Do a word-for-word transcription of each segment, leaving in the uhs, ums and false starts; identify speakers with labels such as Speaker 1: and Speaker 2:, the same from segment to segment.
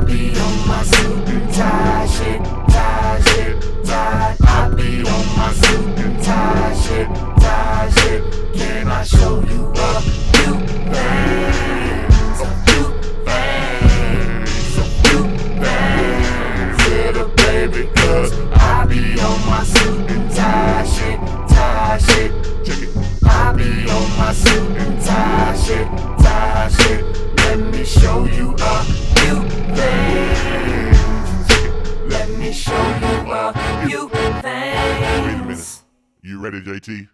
Speaker 1: I be on my suit and tie shit, tie shit, tie. I be on my suit and tie shit, tie shit. Can I show you a few things? A few things, a few things, little baby, cause I be on my suit and tie shit, tie shit. Check it. I be on my suit and tie shit, tie shit. Let me show you a few things. Let me show you a few things.
Speaker 2: Wait a minute. You ready, J T?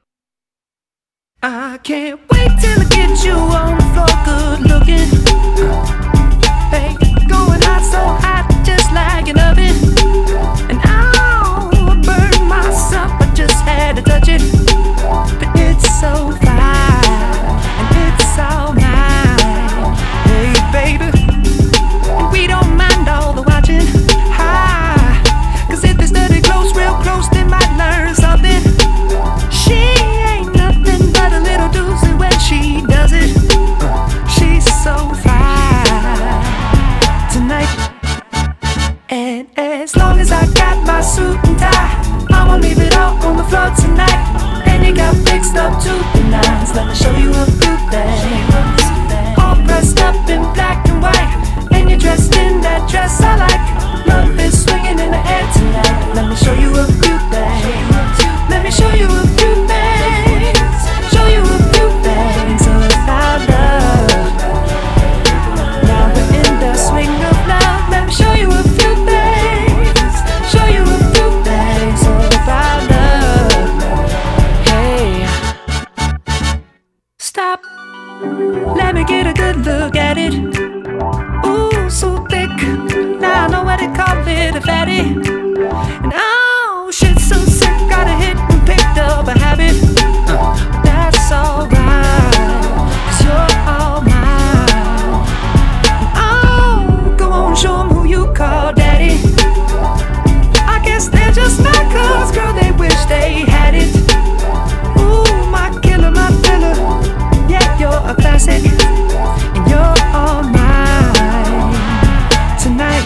Speaker 3: I can't wait till I get you on the floor, good looking. Hey, going hot, so hot, just like an oven. And I'll burn myself, I just had to touch it. But it's so fine, and it's all mine. Hey, baby, and we don't mind all the watching. Hi, cause if they study close, real close, they might learn something. She ain't nothing but a little doozy when she does it. She's so fine tonight. And as long as I got my suit and tie, I'ma leave it all on the floor tonight. And you got fixed up to the nines. Let me show you a few things. All dressed up in black and white, and you're dressed in that dress I like. Love is swinging in the air tonight. Let me show you a few things. Let me show you a few things. Show you a few things about love. Now we're in the swing of love. Let me show you a few things. Show you a few things about love. Hey, stop. Let me get a good look at it. Ooh, so thick. Now I know what they call it, a fatty. And oh, shit, so sick. Got a hit and picked up a habit. uh, That's alright, cause you're all mine. Oh, go on, show them who you call daddy. I guess they're just not cause, girl, they wish they had it. Ooh, my killer, my filler. Yeah, you're a classic, and you're all mine tonight.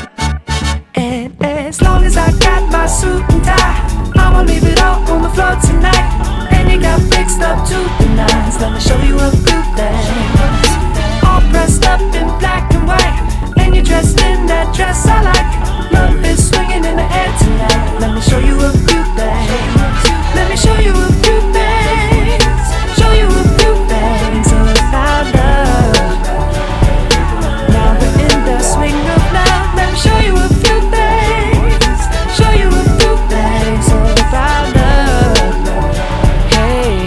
Speaker 3: And as long as I got my suit and tie, I'ma leave it all on the floor tonight. And you got fixed up to the nines. Let me show you a few things. All dressed up in black and white, and you're dressed in that dress I like. Love is swinging in the air tonight. Let me show you a few things. Let me show you a few things. Show you a few things about love. Now we're in the swing of love. Let me show you a few things. Show you a few things about love. Hey,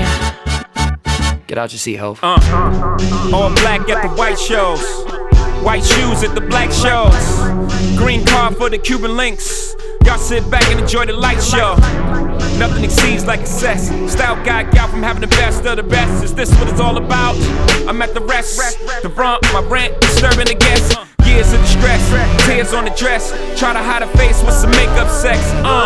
Speaker 4: Get out your seat, ho.
Speaker 5: Uh, all black at the white shows, white shoes at the black shows, green car for the Cuban links. Y'all sit back and enjoy the light show. Nothing exceeds like a sex. Style guy got from having the best of the best. Is this what it's all about? I'm at the rest. The front, my rent, disturbing the guests. Years of distress, tears on the dress. Try to hide a face with some makeup sex.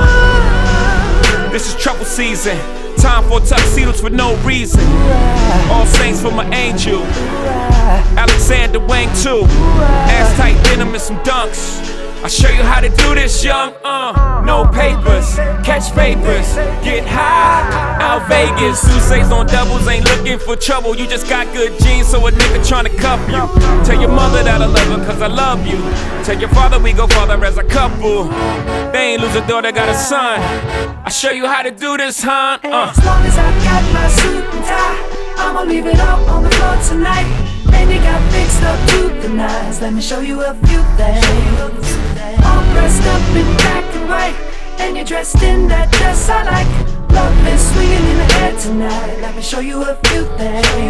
Speaker 5: Uh, this is trouble season. Time for tuxedos for no reason. All saints for my angel. Alexander Wang too. Ass tight denim and some dunks. I'll show you how to do this, young. Uh, no papers, catch papers, get high. Out Vegas, Sousa's on doubles, ain't looking for trouble. You just got good genes, so a nigga tryna cuff you. Tell your mother that I love her, cause I love you. Tell your father we go father as a couple. They ain't lose a daughter, got a son. I'll show you how to do this, huh? Uh.
Speaker 3: as long as I got my suit and tie, I'ma leave it all on the floor tonight. And you got fixed up to the nines. Let me show you a few things. All dressed up in black and white, and you're dressed in that dress I like. Love is swinging in the air tonight. Let me show you a few things.